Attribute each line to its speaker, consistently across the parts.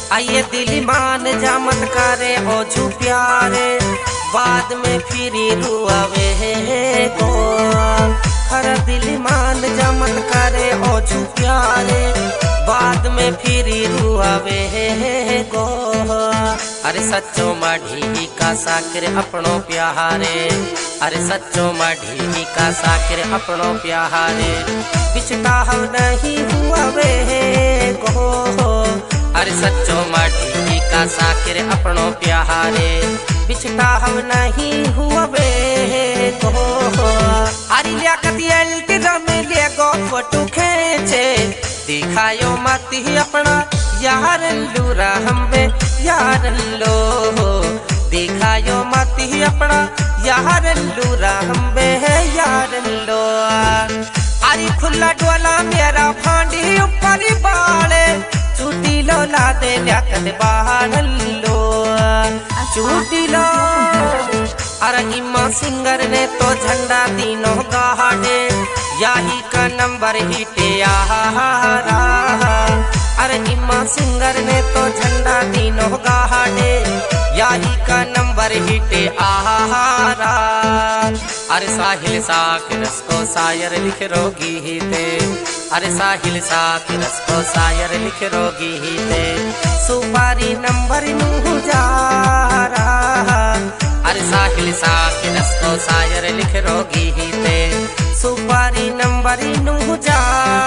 Speaker 1: आइए दिल मान जा मत करे ओ छू प्यारे, बाद में फिरी रुआवे गो। हर दिल मान जा मत करे ओ छू प्यारे, बाद में फिरी रुआवे गो। अरे सच्चो माढ़ी का साकिर अपनो प्यारे, अरे सच्चो माढ़ी का साकिर अपनो प्यारे, बिछता हम नहीं हुआवे गो। अरे सच्चो माढ़ी का साकिर अपनो प्यारे, बिछता हम नहीं हुआवे गो। अरे लियाकत एल्टीरा में ले गो फोटो खींचे, दिखायो मत ही अपना यार लूरा हम्बे यार लो। दिखायो मत ही अपना यार लूरा हम्बे यार लो। अरे खुला डोला मेरा फांडी ऊपर बाले, चूटी लो ला दे लियाकत बाल लो चूटी लो। अरे इमा सिंगर ने तो झंडा तीनों गाड़े, यही का नंबर हिटे आहारा। अरे इमा सिंगर ने तो झंडा तीनों गाड़े, यही का नंबर हिटे आहारा। अरे साहिल साकिरस को शायर लिख रोगी ही थे, अरे साहिल साकिरस को शायर लिख रोगी ही थे। सुपारी नंबर नू जा रहा, अरे साहिल साकिरस को शायर लिख रोगी ही थे। सुपारी नंबर नू जा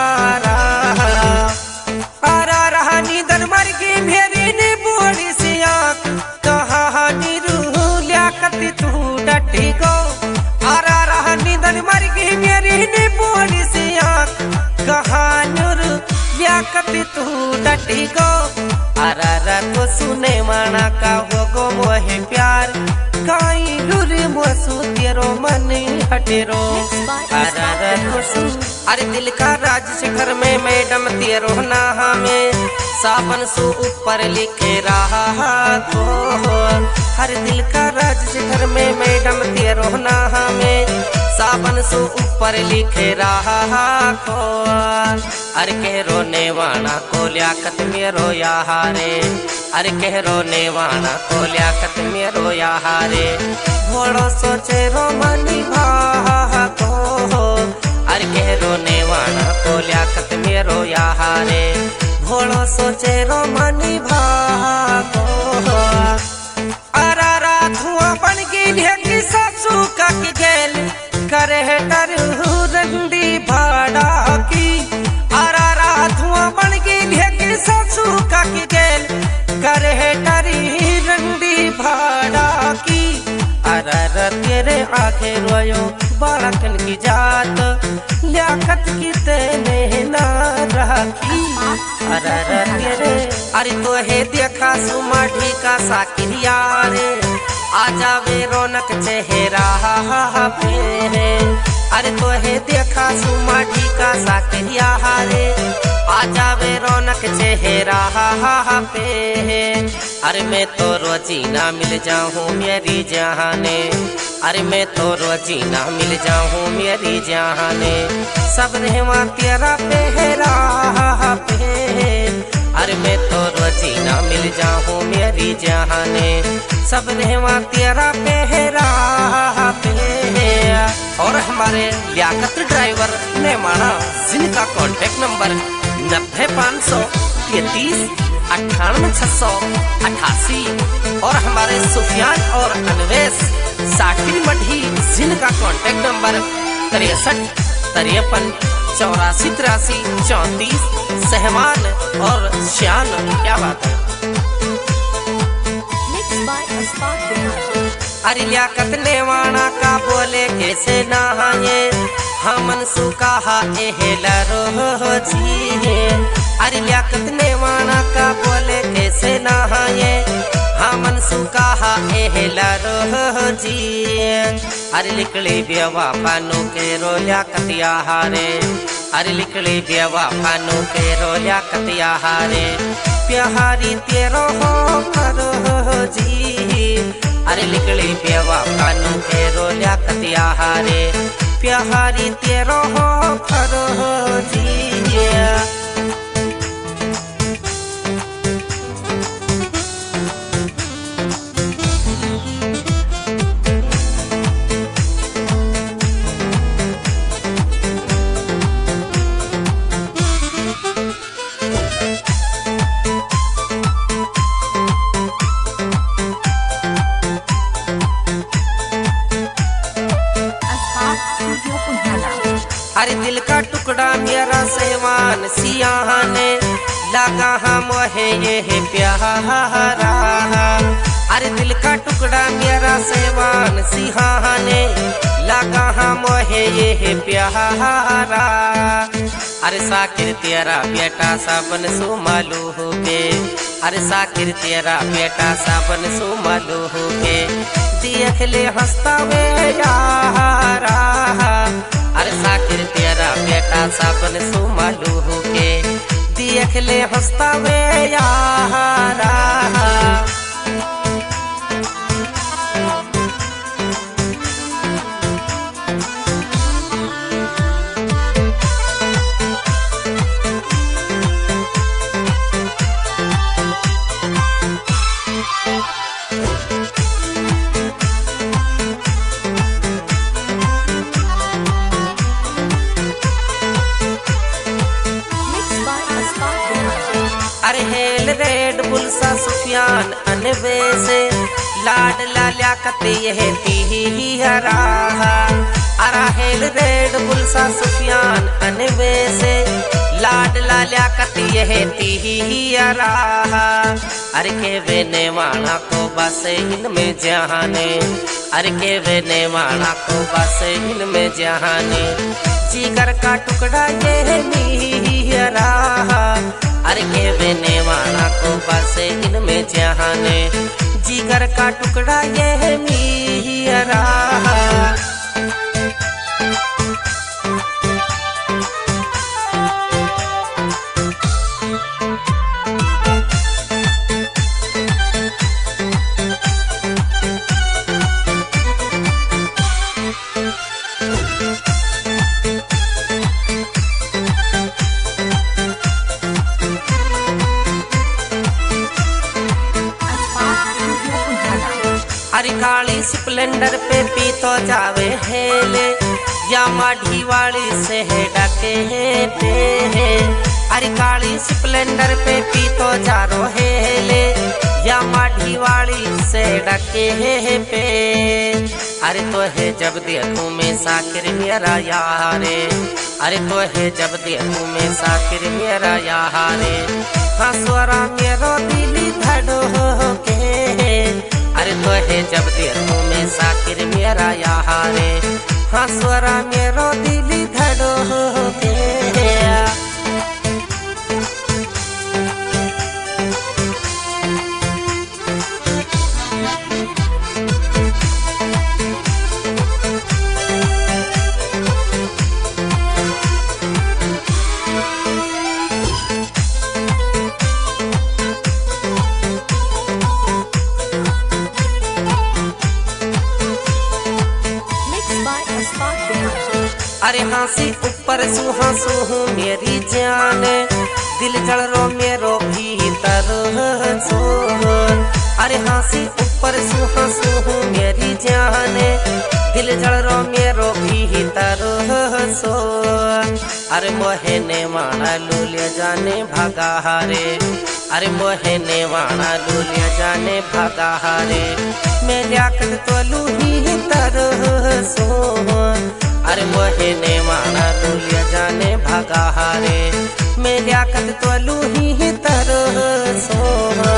Speaker 1: रहा। आरा रहा नींदर मर की मेरी नी बोली सी आँख, कहानी रूह लियाकत तू डटी गो। आरा रहा नींदर मर की मेरी नी बोली सी आँख, कहानी रूह लियाकत तू डटी गो। आरा को सुने माना का हो गो मोहे प्यार, काई लुरी मोसू तेरो मन हटेरो। आरा को सुन अरे दिल का राज शिखर में मैडम तेरो नाहा में, सावन सो ऊपर लिखे रहा तो। हर दिल का राज शिखर में मैडम तेरो नाहा में, सावन सो ऊपर लिखे रहा तो। अरे कह रोने वाला को लियाकत मेरो यारे, अरे कह रोने वाला को लियाकत मेरो यारे। घोड़ो सोचे रो मनी भा को, अरे कह रोने वाला को लियाकत मेरो यारे। घोड़ो सोचे रो मनी भा को। अरारा धुआं बन गई ढेकी सासू का की गेल, करे डर रंडी भाड़ा की। अरारा धुआं बन गई ढेकी सासू का की गेल, करे डरी रंडी भाड़ा की। अरारा तेरे आगे रोयो बालकन की जात, लियाकत की तेने ना रखी। अरारा तेरे अरे तो है देखा सुमाढ़ी का साकिर यारे, आ जावे रौनक चेहरा पे। अरे तो है देखा सुमाढ़ी का साकिर यारे, आ जावे रौनक चेहरा पे। अरे मैं तो रोजीना मिल जाऊँ मेरी जहाने, अरे मैं तो रोजीना मिल जाऊँ मेरी जहाने। सब रहवा तेरा पहरा पे, अरे मैं तो रोजीना मिल जाऊँ मेरी जहाने। सब रहवा तेरा पहरा पे। और हमारे लियाकत ड्राइवर ने माना, जिनका कॉन्टेक्ट नंबर 90-533 98-688। और हमारे सुफियान और अनवेश साकिर मढ़ी, जिनका कॉन्टेक्ट नंबर 63-53 84-83 34। सहमान और श्यान, क्या बात है। अरे लियाकत नेवाना का बोले कैसे नहाए, हमन सुकाहा एहेला रोजी। अरे लियाकत नेवाना का बोले कैसे नहाए, हमन सुकाहा एहेला रोजी। अरे लिकली बेवा पानो के रो लियाकत यारे, अरे लिकली बेवा पानो के रो लियाकत यारे। प्यारी तेरो हो फरोजी, अरे लिकली बेवा पानो के रो लियाकत यारे। प्यारी तेरो हो फरोजी। सेवान सियाने लगा हम है ये प्यारा। अरे दिल का टुकड़ा मेरा सेवान सिहाने लगा हम है ये प्यारा। अरे साकिर तेरा बेटा साबन सुमालू के, अरे साकिर तेरा बेटा साबन सुमालू के देख ले हंसता वे यारा। अरे साकिर तेरा बेटा साबन सुमालू के देख ले हंसता वे यारा। अरे हेल रेड बुल सा सुफियान अनवे से लाड लाल्या कते यह तीहरा। अरे हेल रेड बुल सा सुफियान अनवे से लाड लाल्या कते यह तीहरा। अरे के वे नेवाना को बस इनमें जहाने, अरे के वे नेवाना को बस इनमें जहाने जिगर का टुकड़ा ये मीरा। अरे के वे नेवाना को बस इनमें जहाने जिगर का टुकड़ा ये मीरा। अरे काली स्प्लेंडर पे पी तो जावे हेले या माढ़ी वाली से है डके पे। अरे काली स्प्लेंडर पे पी तो जारो हेले या माढ़ी वाली से डके पे। अरे तो है जब देखूं मैं साकिर मेरा यारे, अरे तो है जब देखूं मैं साकिर मेरा यारे। हाँ स्वरा मेरो दिली धड़ो के, अरे तो है जब देखूं मैं साकिर मेरा यारे। हाँ स्वरा मेरो दिली धड़ो के। अरे हंसी ऊपर सुहा सुहू मेरी जान दिल जल रो मेरो भीतर सोन। अरे हंसी ऊपर सुहा सुहू मेरी जान दिल जल रो मेरो भीतर सोन। अरे मोहे नेवाना लूलिया जाने भागा हारे, अरे मोहे नेवाना लूलिया जाने भागा हारे। मैं लियाकत तो लूही तरह सोन। अरे मोहे नेवाना लूलिया जाने भागा हारे। मैं लियाकत तो लूही तरह सोहा।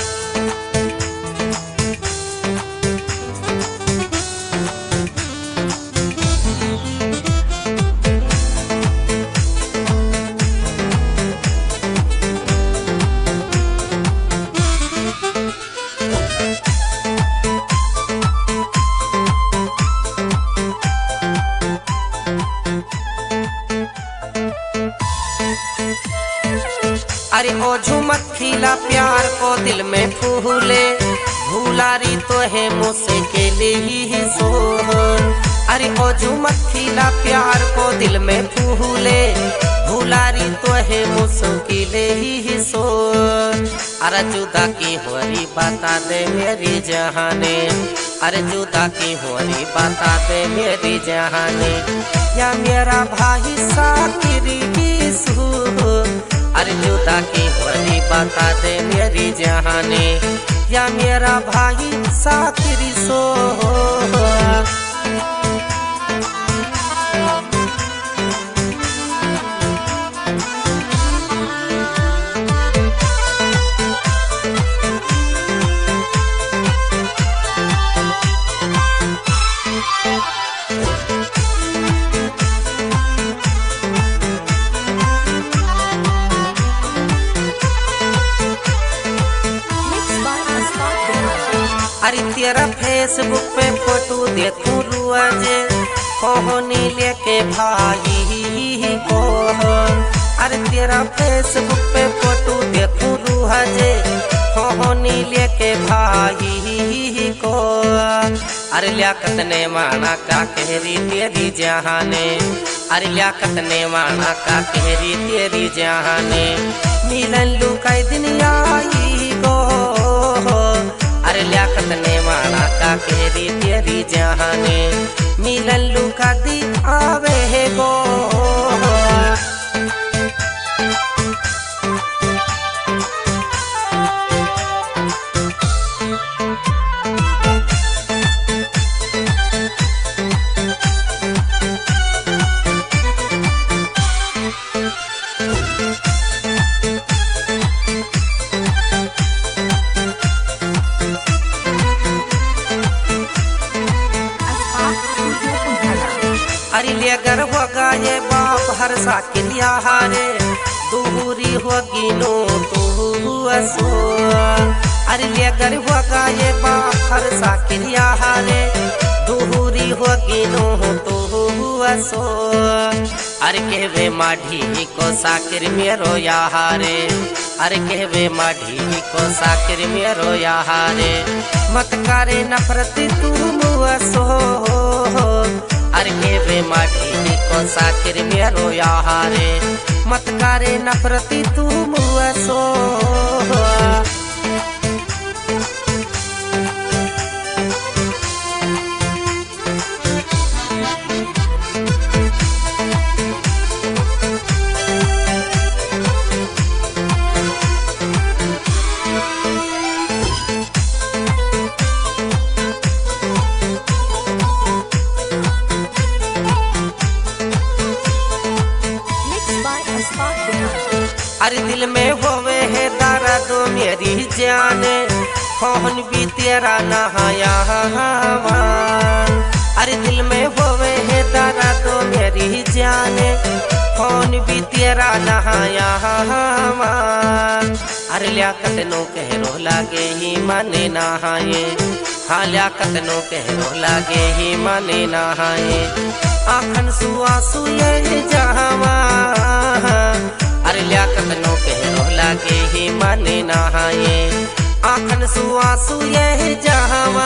Speaker 1: अरे ओ झुमत खिला प्यार को दिल में फूले भूलारी तो है मुझसे के लिए ही सोहन। अरे ओ झुमत खिला प्यार को दिल में फूले भूलारी तो है मुझसे के लिए ही सोहन। अरे जुदा की होरी बता दे मेरी जहाने, अरे जुदा की होरी बता दे मेरी जहाने। या मेरा भाई साकिर की सू। अरे जुदा की होरी बता दे मेरी जहाने। या मेरा भाई साकिर सो। अरे तेरा फेसबुक पे फोटो देखूं रोजे कोहनी लेके भाई को। अरे तेरा फेसबुक पे फोटो देखूं रोजे कोहनी लेके भाई को। अरे लियाकत ने माना का कहरी तेरी जहाने। अरे लियाकत ने माना का कहरी तेरी जहाने। मिलन लुकाई दिन आई गो। अरे लियाकत ने माना का कहरी तेरी जहाने। मिलन लुका दी आवे गो। अरे ले गर होगा ये बाप हर साकिलिया हारे दूरी होगी नो तू असो। अरे ले गर होगा ये बाप हर साकिलिया हारे दूरी होगी नो तू असो। अरे कहवे माढ़ी को साकिर मेरो याहारे। अरे कहवे माढ़ी को साकिर मेरो याहारे। मत करे नफरत तू मुअसो। अरे कहवे माढ़ी को साकिर मेरो याहारे। मत करे नफरती तू मुअसो। अरे दिल में होवे है दारा दो मेरी जाने कौन भी तेरा नहाया। अरे दिल में होवे है दारा दो मेरी जाने कौन भी तेरा नहाया। अरे लियाकत नो कहरो लागे ही माने नहाए। हाँ लियाकत नो कहरो लागे ही माने नहाए। आखन सुआसु ये जहावा। अरे लियाकत नो कहरो लागे ही माने नहाए। आखन सुआसु ये जहावा।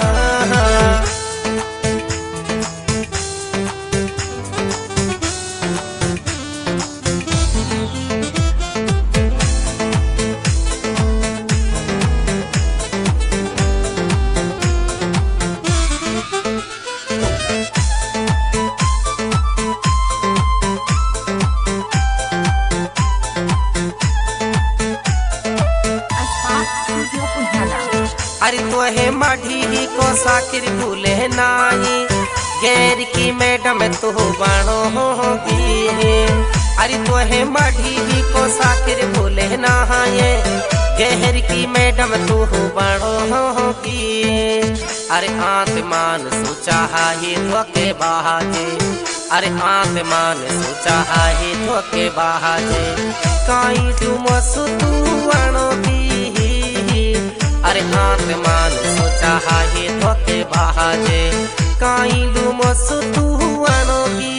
Speaker 1: अरे तो है माढ़ी को साकिर भूले नाई गैर की मैडम तो बाणो होगी। अरे तो है माढ़ी को साकिर भूले नाए गहर की मैडम तो बाणो होगी। अरे आत्मान सोचा ही धोके बाजे। अरे आत्मान सोचा ही धोके बाजे। काई तुम सुतुआणो की। अरे आत्मान सोचा ही धोके बाजे। काई लुम सुतुआणो की।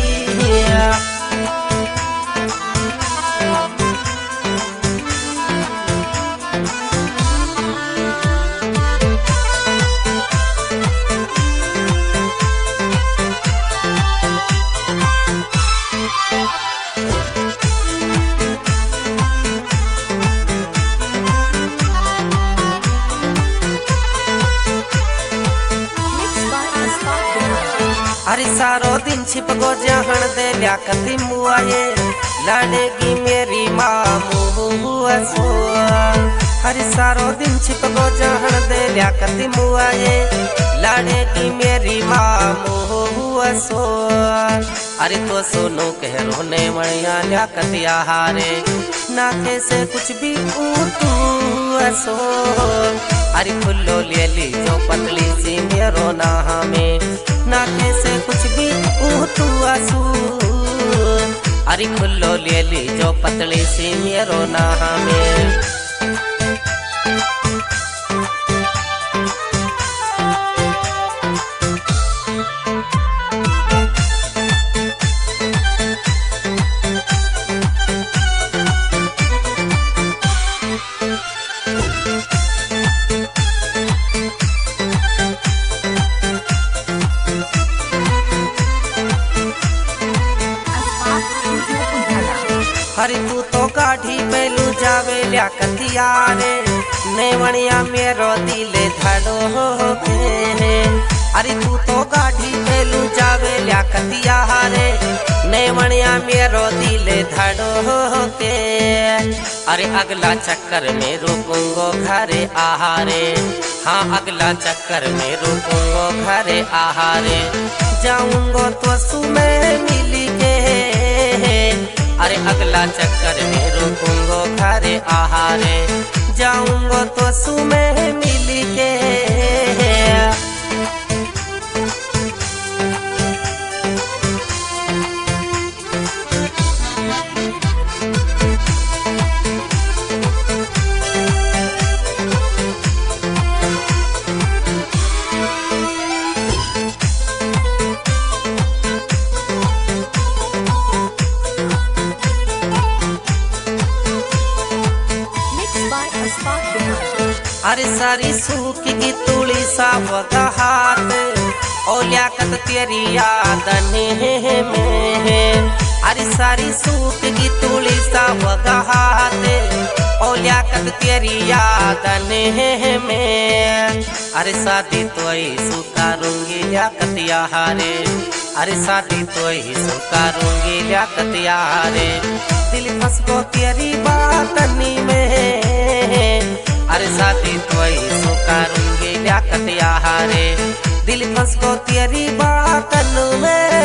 Speaker 1: अरे सारो दिन छिप गो जहन दे लियाकती मुआए लाडेगी मेरी माँ मुअसो। अरे सारो दिन छिप गो जहन दे लियाकती मुआए लाडेगी मेरी माँ मुअसो। अरे तो सोनो कहरो ने मणिया लियाकतिया हारे नाके से कुछ भी ऊतू असो। अरे खुल्लो ले ली जो पतली सी मेरो ना में नाके से कुछ भी ऊतू असू। अरे खुल्लो ले ली जो पतली सी मेरो ना में। हरी तू तो गाढ़ी पेलू जावे लिया कतिया रे नेवणिया मेरो दिले धड़ो के अरे तू तो गाढ़ी पेलू जावे लिया कतिया रे नेवणिया मेरो दिले धड़ो के अरे अगला चक्कर में रुकूंगो घरे आहारे हाँ अगला चक्कर में रुकूंगो घरे आहारे जाऊंगो तो सुबह मिली के अरे अगला चक्कर में रुकूंगो घरे आहारे जाऊंगो तो सुबह मिली के अरे सारी सूख की तुड़ी सा वगहात ओ लियाकत तेरी याद में अरे सारी सूख की तुड़ी सा वगहात ओ लियाकत तेरी याद में अरे शादी तो ही सुकारूंगी लियाकत यारे अरे शादी तो ही सुकारूंगी लियाकत यारे दिल फंस गो तेरी बात में अरे शादी तो ही सुकारूंगी लियाकत यारे दिल फंस गो तेरी बात में